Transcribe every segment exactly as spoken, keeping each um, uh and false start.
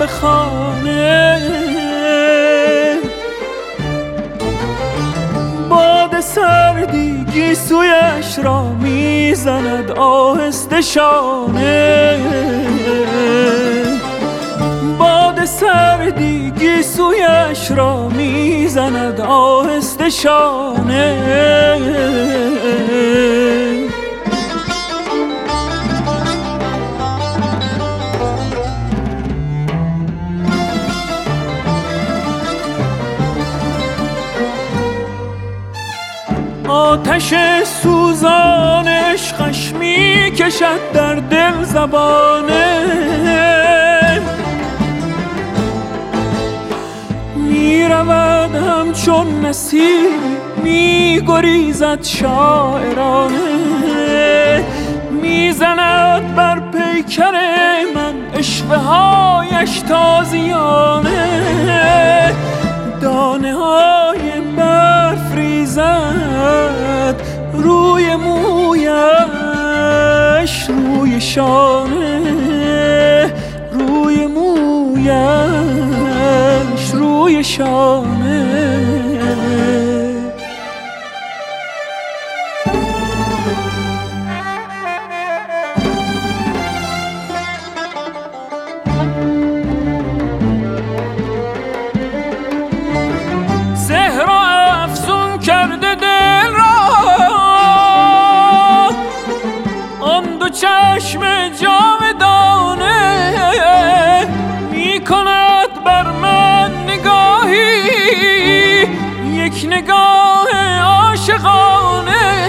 به خانه. باد سردی گیسویش را میزند آهسته شانه. باد سردی گیسویش را میزند آهسته شانه. آتش سوزان عشقش می کشد در دل زبانه. می رود همچون نسیم می گریزد شاعرانه. می زند بر پیکر من اشوه هایش تازیانه. دانه های برف ریزد روی مویش، روی شانه، روی مویش، روی شانه. چشم جاودانه می کند بر من نگاهی، یک نگاه عاشقانه،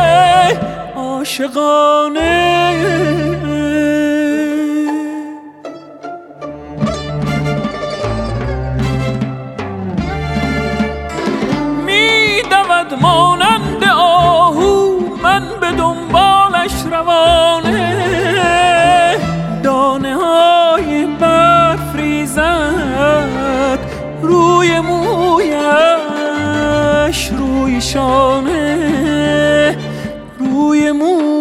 عاشقانه. می دود مانند آهو من به دنبالش روانه. دانه های برف ریزد روی مویش، روی شانه، روی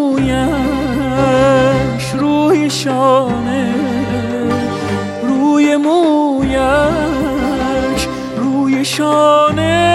مویش، روی شانه، روی مویش، روی شانه.